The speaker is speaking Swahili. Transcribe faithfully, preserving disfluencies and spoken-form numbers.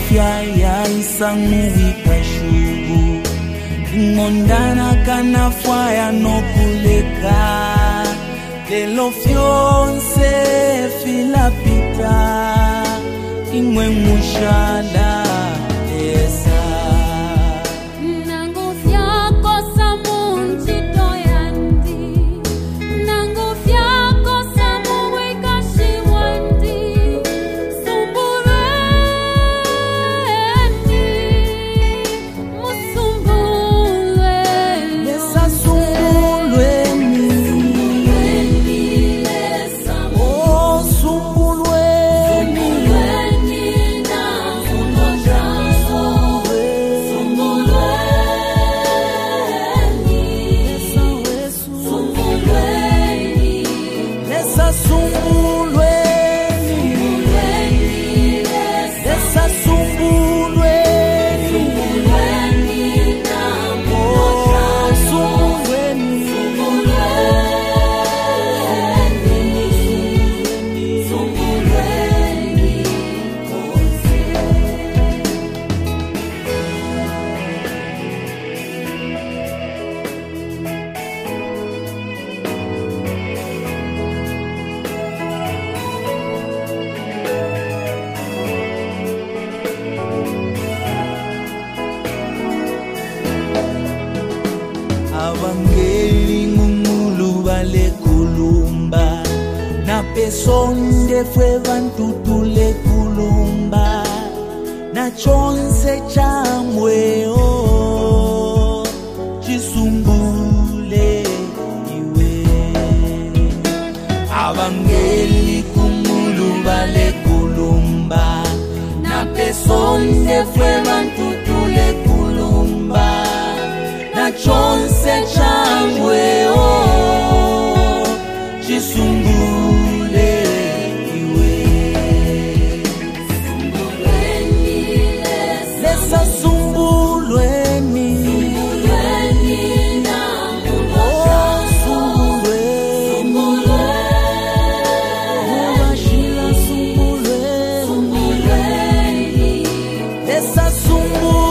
afya ya isangu ikashugu ngondana kanafwa ya nokuleka lelo fyonse filapita ingwe mushala esa Abangeli ngumulu bale kulumba na pesonde fwe bantu tule kulumba na chonse chamwe o chisumbule iwe abangeli ngumulu bale kulumba na pesonde fwe bantu tule kulumba na chonse changwe o chisumbule iwe sumbulweni lesa sumbulweni sumbulweni na muloja sumbulweni sumbulweni sumbulweni lesa sumbulweni